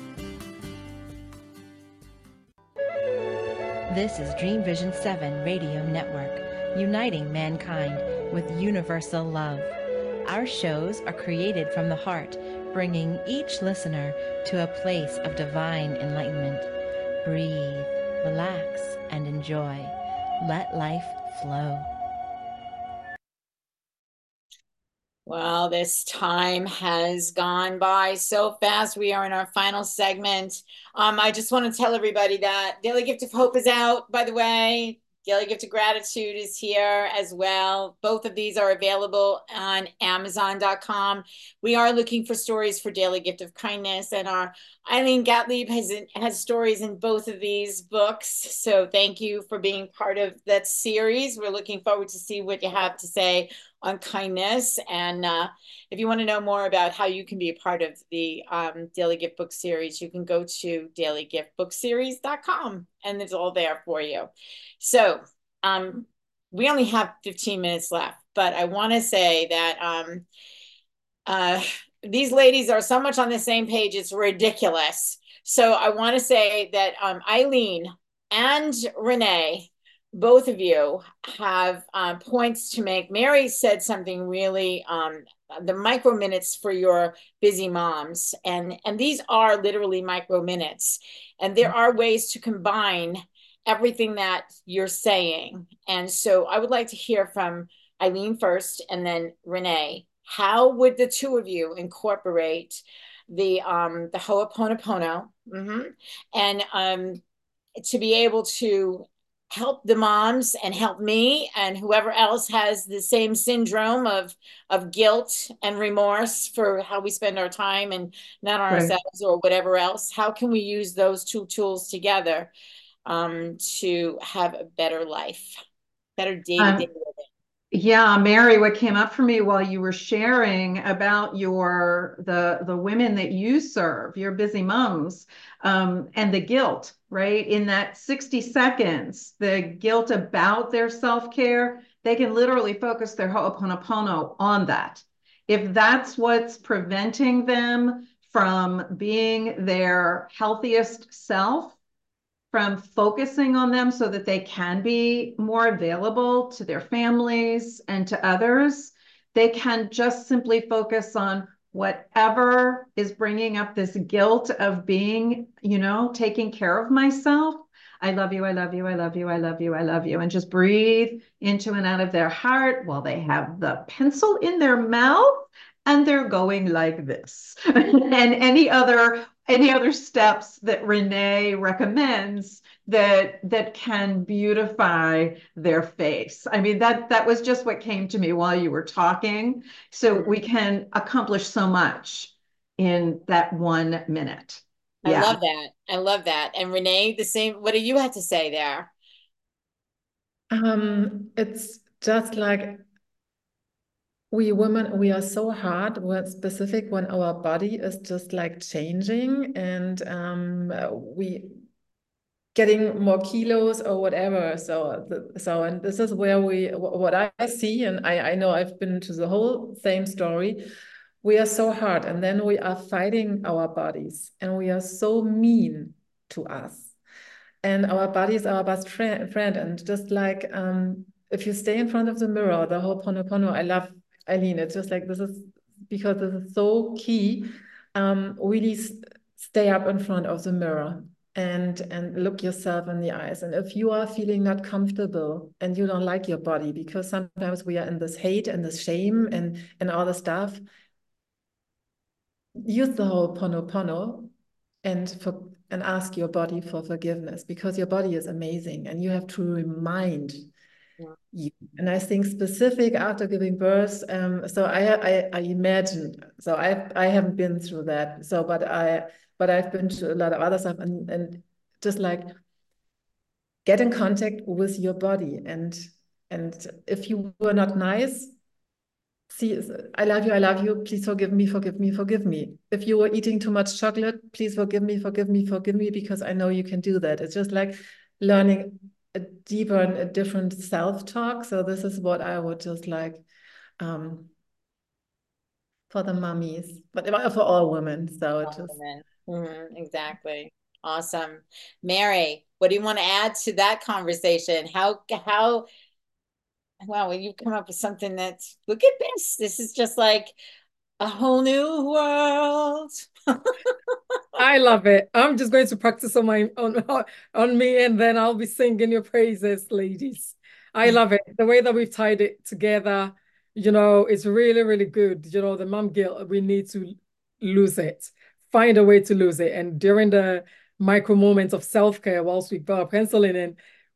This is Dream Vision seven Radio Network, uniting mankind with universal love. Our shows are created from the heart, bringing each listener to a place of divine enlightenment. Breathe, relax, and enjoy. Let life flow. Well, this time has gone by so fast. We are in our final segment. Um, I just want to tell everybody that Daily Gift of Hope is out, by the way. Daily Gift of Gratitude is here as well. Both of these are available on Amazon dot com. We are looking for stories for Daily Gift of Kindness, and our Eileen Gottlieb has, has stories in both of these books. So thank you for being part of that series. We're looking forward to see what you have to say on kindness. And uh, if you want to know more about how you can be a part of the um, Daily Gift Book Series, you can go to daily gift book series dot com, and it's all there for you. So um, we only have fifteen minutes left, but I want to say that um, uh, these ladies are so much on the same page, it's ridiculous. So I want to say that um, Eileen and Renee, both of you have uh, points to make. Mary said something really, um, the micro minutes for your busy moms. And, and these are literally micro minutes. And there are ways to combine everything that you're saying. And so I would like to hear from Eileen first, and then Renee. How would the two of you incorporate the, um, the Ho'oponopono mm-hmm, and um, to be able to help the moms and help me and whoever else has the same syndrome of, of guilt and remorse for how we spend our time and not on right. ourselves or whatever else? How can we use those two tools together um, to have a better life, better day-to-day um, living? Yeah, Mary, what came up for me while you were sharing about your the the women that you serve, your busy moms, um, and the guilt, right? In that sixty seconds, the guilt about their self-care, they can literally focus their Ho'oponopono on that. If that's what's preventing them from being their healthiest self, from focusing on them so that they can be more available to their families and to others, they can just simply focus on whatever is bringing up this guilt of being, you know, taking care of myself. I love you, I love you, I love you, I love you, I love you. And just breathe into and out of their heart while they have the pencil in their mouth and they're going like this. And any other any other steps that Renee recommends that that can beautify their face. I mean, that that was just what came to me while you were talking. So we can accomplish so much in that one minute. I yeah. love that. I love that. And Renee, the same, what do you have to say there? Um, it's just like we women, we are so hard, we're specific when our body is just like changing and um, we getting more kilos or whatever. So, so, and this is where we, what I see, and I, I know I've been to the whole same story. We are so hard, and then we are fighting our bodies, and we are so mean to us. And our bodies are our best friend, friend. And just like, um, if you stay in front of the mirror, the Ho'oponopono, I love Eileen, it's just like, this is, because this is so key, um, really stay up in front of the mirror and, and look yourself in the eyes. And if you are feeling not comfortable and you don't like your body, because sometimes we are in this hate and this shame and, and all the stuff, use the Ho'oponopono and for, and ask your body for forgiveness, because your body is amazing and you have to remind you. And I think specific after giving birth, um, so I, I I imagine, so I I haven't been through that, so but I but I've been to a lot of other stuff, and and just like get in contact with your body, and and if you were not nice, see, I love you, I love you, please forgive me, forgive me, forgive me. If you were eating too much chocolate, please forgive me, forgive me, forgive me, because I know you can do that. It's just like learning a deeper and a different self-talk. So this is what I would just like um, for the mummies, but for all women. So it just mm-hmm, exactly. Awesome. Mary, what do you want to add to that conversation? How how wow, well, you've come up with something that's, look at this. This is just like a whole new world. I love it. I'm just going to practice on my on on me, and then I'll be singing your praises, ladies. I love it. The way that we've tied it together, you know, it's really, really good. You know, the mom guilt, we need to lose it. Find a way to lose it. And during the micro moments of self-care, whilst we put our pencil in,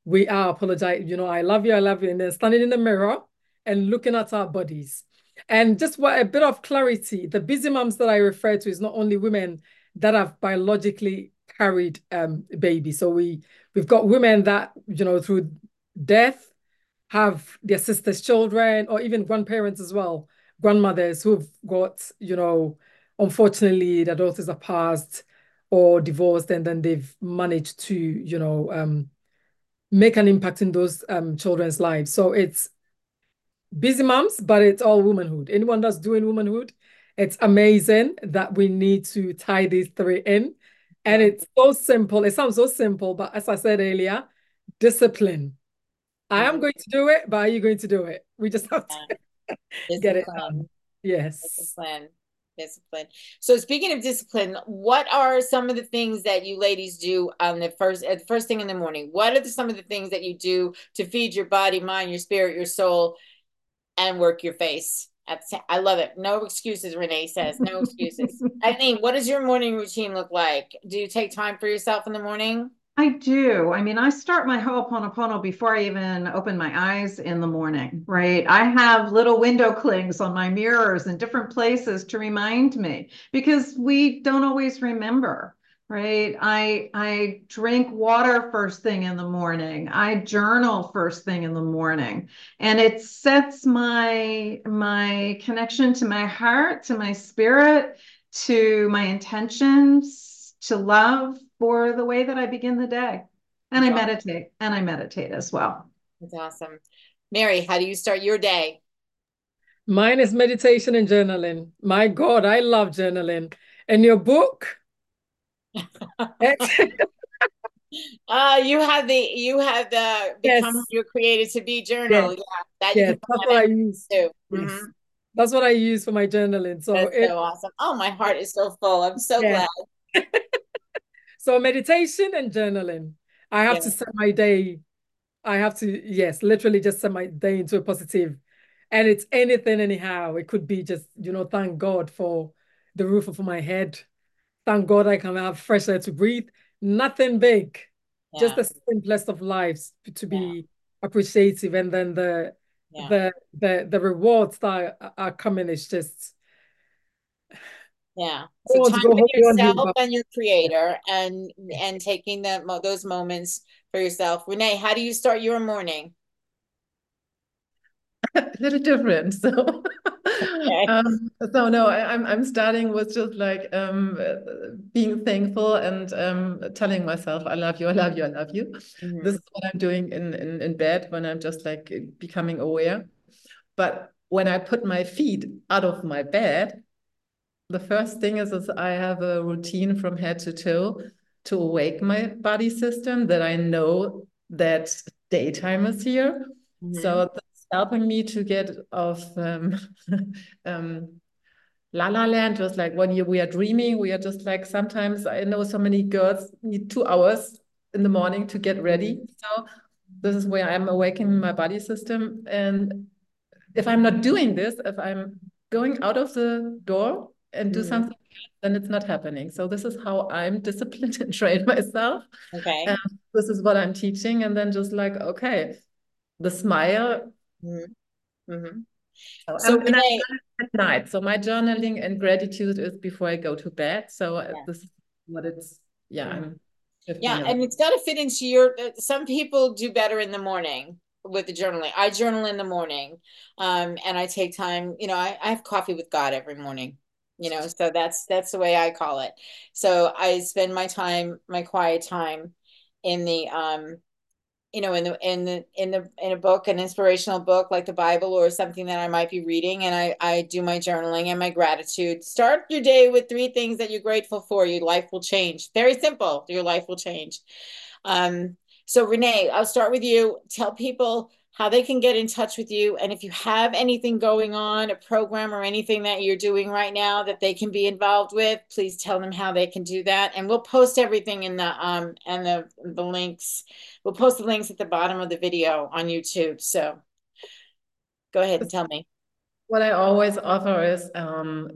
we are apologize, you know, I love you, I love you, and then standing in the mirror and looking at our bodies. And just what a bit of clarity, the busy moms that I refer to is not only women that have biologically carried um babies. So we we've got women that, you know, through death have their sisters' children, or even grandparents as well, grandmothers who've got, you know, unfortunately their daughters are passed or divorced, and then they've managed to, you know, um, make an impact in those um, children's lives. So it's busy moms, but it's all womanhood. Anyone that's doing womanhood, it's amazing that we need to tie these three in. And yeah. It's so simple. It sounds so simple, but as I said earlier, discipline. I am going to do it, but are you going to do it? We just have to yeah. get it done. Yes. Discipline. Discipline. So speaking of discipline, what are some of the things that you ladies do on the first at the first thing in the morning? What are the, some of the things that you do to feed your body, mind, your spirit, your soul, and work your face? I love it. No excuses, Renee says. No excuses. Eileen, what does your morning routine look like? Do you take time for yourself in the morning? I do. I mean, I start my Ho'oponopono before I even open my eyes in the morning, right? I have little window clings on my mirrors in different places to remind me, because we don't always remember, right? I I drink water first thing in the morning. I journal first thing in the morning, and it sets my my connection to my heart, to my spirit, to my intentions, to love, for the way that I begin the day. And That's I awesome. meditate, and I meditate as well. That's awesome. Mary, how do you start your day? Mine is meditation and journaling. My God, I love journaling. And your book? uh, you have the, you have the, become yes. You're created to be journal. Yes. Yeah, that yes. you can That's what I use. Too. Yes. Mm-hmm. That's what I use for my journaling. So That's it, so awesome. Oh, my heart is so full. I'm so yeah. glad. So meditation and journaling. I have yeah. to set my day. I have to, yes, literally just set my day into a positive. And it's anything anyhow. It could be just, you know, thank God for the roof over my head. Thank God I can have fresh air to breathe. Nothing big. Yeah. Just the simplest of lives to be yeah. appreciative. And then the yeah. the the the rewards that are, are coming is just Yeah. So time for yourself and your creator, and and taking that those moments for yourself. Renee, how do you start your morning? A little different. So, okay. um, so no, I, I'm I'm starting with just like um, being thankful and um, telling myself, I love you, I love you, I love you. Mm-hmm. This is what I'm doing in, in in bed when I'm just like becoming aware. But when I put my feet out of my bed, the first thing is, is I have a routine from head to toe to awake my body system, that I know that daytime is here. Mm-hmm. So that's helping me to get off um, um, la la land. Just like when you, we are dreaming, we are just like, sometimes I know so many girls need two hours in the morning to get ready. So this is where I'm awakening my body system. And if I'm not doing this, if I'm going out of the door and do mm. something, then it's not happening. So this is how I'm disciplined and trained myself. Okay. And this is what I'm teaching. And then just like, okay, the smile. Mm-hmm. Mm-hmm. So, so and, and I at night. So my journaling and gratitude is before I go to bed. So yeah. this is what it's, yeah. I'm yeah, and it's got to fit into your, some people do better in the morning with the journaling. I journal in the morning, um, and I take time, you know, I, I have coffee with God every morning. You know, so that's that's the way I call it. So I spend my time, my quiet time, in the, um, you know, in the in the in the in a book, an inspirational book like the Bible or something that I might be reading, and I I do my journaling and my gratitude. Start your day with three things that you're grateful for. Your life will change. Very simple. Your life will change. Um, so Renee, I'll start with you. Tell people how they can get in touch with you. And if you have anything going on, a program or anything that you're doing right now that they can be involved with, please tell them how they can do that. And we'll post everything in the, um, and the, the links. We'll post the links at the bottom of the video on YouTube. So go ahead and tell me. What I always offer is, um,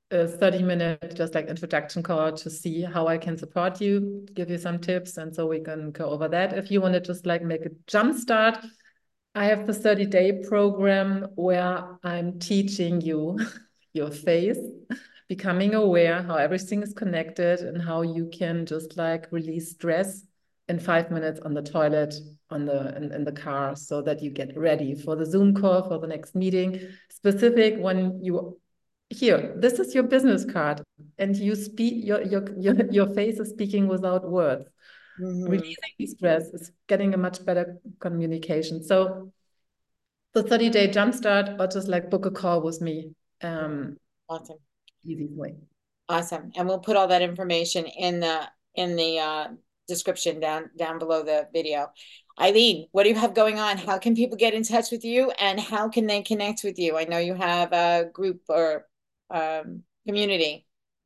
a thirty minute just like introduction call to see how I can support you, give you some tips. And so we can go over that. If you want to just like make a jump start, I have the thirty day program where I'm teaching you your face, becoming aware how everything is connected and how you can just like release stress in five minutes on the toilet, on the in, in the car, so that you get ready for the Zoom call, for the next meeting. Specific when you here, this is your business card, and you speak. Your your your your face is speaking without words. Mm-hmm. Releasing stress is getting a much better communication. So the thirty day jumpstart, or just like book a call with me. Um, awesome. Easy way. Awesome. And we'll put all that information in the in the uh, description down down below the video. Eileen, what do you have going on? How can people get in touch with you, and how can they connect with you? I know you have a group or um, community.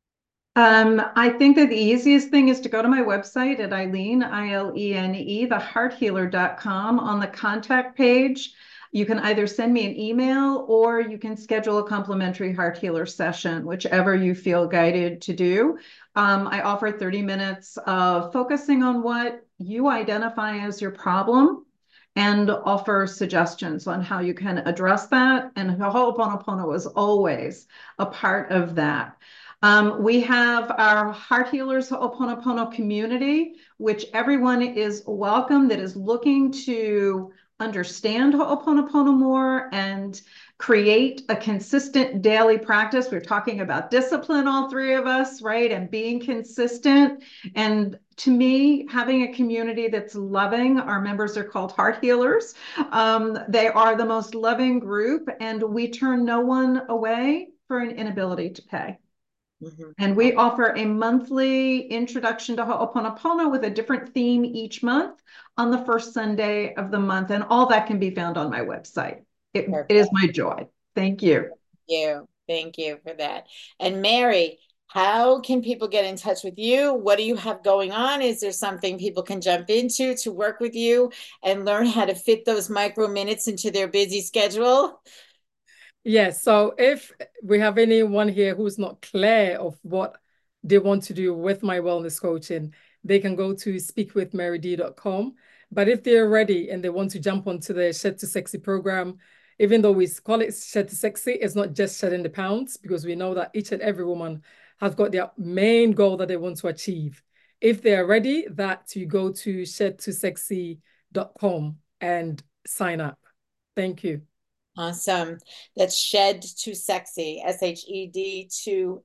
Um, I think that the easiest thing is to go to my website at Eileen, I L E N E, the heart healer dot com. On the contact page, you can either send me an email or you can schedule a complimentary Heart Healer session, whichever you feel guided to do. Um, I offer thirty minutes of focusing on what you identify as your problem and offer suggestions on how you can address that. And Ho'oponopono is always a part of that. Um, we have our Heart Healers Ho'oponopono community, which everyone is welcome that is looking to understand Ho'oponopono more and create a consistent daily practice. We're talking about discipline, all three of us, right? And being consistent. And to me, having a community that's loving, our members are called Heart Healers. Um, they are the most loving group, and we turn no one away for an inability to pay. Mm-hmm. And we offer a monthly introduction to Ho'oponopono with a different theme each month on the first Sunday of the month. And all that can be found on my website. It, it is my joy. Thank you. Thank you. Thank you for that. And Mary, how can people get in touch with you? What do you have going on? Is there something people can jump into to work with you and learn how to fit those micro minutes into their busy schedule? Yes, so if we have anyone here who's not clear of what they want to do with my wellness coaching, they can go to speak with mary d dot com. But if they're ready and they want to jump onto the Shed to Sexy program, even though we call it Shed to Sexy, it's not just shedding the pounds, because we know that each and every woman has got their main goal that they want to achieve. If they're ready, that you go to shed to sexy dot com and sign up. Thank you. Awesome. That's Shed to Sexy, S H E D to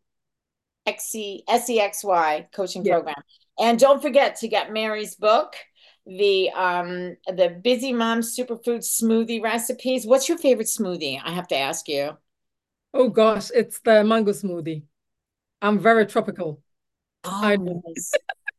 X E S E X Y coaching yeah. program. And don't forget to get Mary's book, the um the Busy Mom Superfood Smoothie Recipes. What's your favorite smoothie? I have to ask you. Oh gosh, it's the mango smoothie. I'm very tropical. Oh, I nice.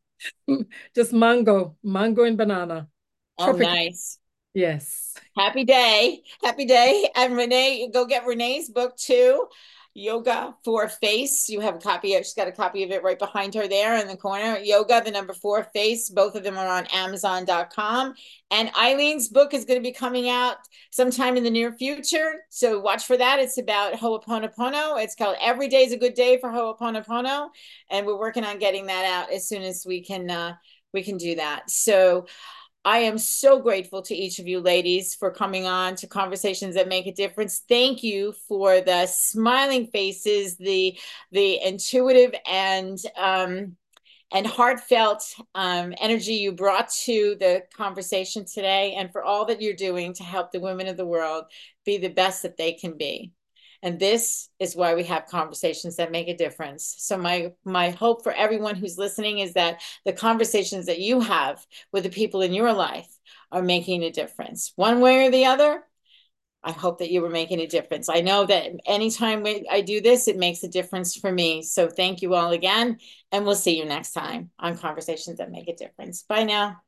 Just mango, mango and banana. Oh, Tropical. nice. Yes. Happy day. Happy day. And Renee, go get Renee's book too. Yoga for Face. You have a copy of, she's got a copy of it right behind her there in the corner. Yoga, the number four, Face. Both of them are on amazon dot com. And Eileen's book is going to be coming out sometime in the near future. So watch for that. It's about Ho'oponopono. It's called Every Day is a Good Day for Ho'oponopono. And we're working on getting that out as soon as we can, uh, we can do that. So I am so grateful to each of you ladies for coming on to Conversations That Make a Difference. Thank you for the smiling faces, the the intuitive and um, and heartfelt um, energy you brought to the conversation today, and for all that you're doing to help the women of the world be the best that they can be. And this is why we have conversations that make a difference. So my, my hope for everyone who's listening is that the conversations that you have with the people in your life are making a difference. One way or the other, I hope that you were making a difference. I know that anytime I do this, it makes a difference for me. So thank you all again, and we'll see you next time on Conversations That Make a Difference. Bye now.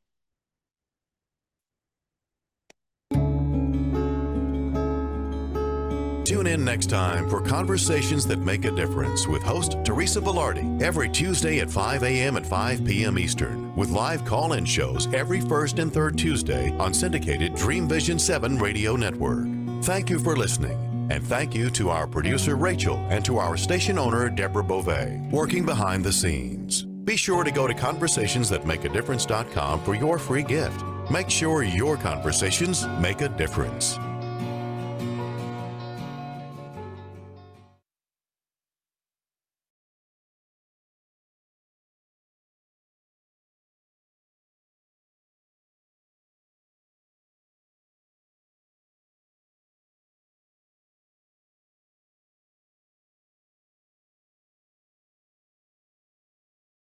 Tune in next time for Conversations That Make a Difference with host Teresa Velarde every Tuesday at five a m and five p m Eastern, with live call-in shows every first and third Tuesday on syndicated Dream Vision seven Radio Network. Thank you for listening, And thank you to our producer, Rachel, and to our station owner, Deborah Beauvais, working behind the scenes. Be sure to go to conversations that make a difference dot com for your free gift. Make sure your conversations make a difference.